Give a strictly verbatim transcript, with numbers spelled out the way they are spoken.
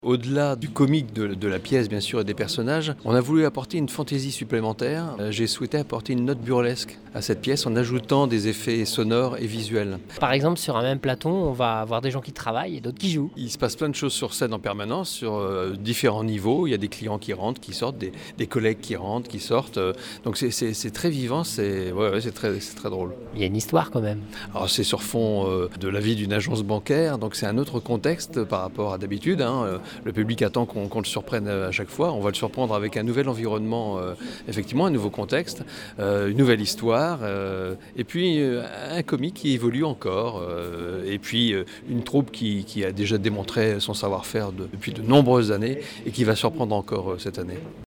Au-delà du comique de, de la pièce, bien sûr, et des personnages, on a voulu apporter une fantaisie supplémentaire. Euh, J'ai souhaité apporter une note burlesque à cette pièce en ajoutant des effets sonores et visuels. Par exemple, sur un même plateau, on va avoir des gens qui travaillent et d'autres qui jouent. Il se passe plein de choses sur scène en permanence, sur euh, différents niveaux. Il y a des clients qui rentrent, qui sortent, des, des collègues qui rentrent, qui sortent. Euh, donc c'est, c'est, c'est très vivant, c'est, ouais, ouais, c'est, très, c'est très drôle. Il y a une histoire quand même. Alors c'est sur fond euh, de la vie d'une agence bancaire, donc c'est un autre contexte par rapport à d'habitude. Hein. Euh, le public attend qu'on, qu'on le surprenne à chaque fois. On va le surprendre avec un nouvel environnement, euh, effectivement, un nouveau contexte, euh, une nouvelle histoire, euh, et puis euh, un comique qui évolue encore, euh, et puis euh, une troupe qui, qui a déjà démontré son savoir-faire de- depuis de nombreuses années et qui va surprendre encore euh, cette année.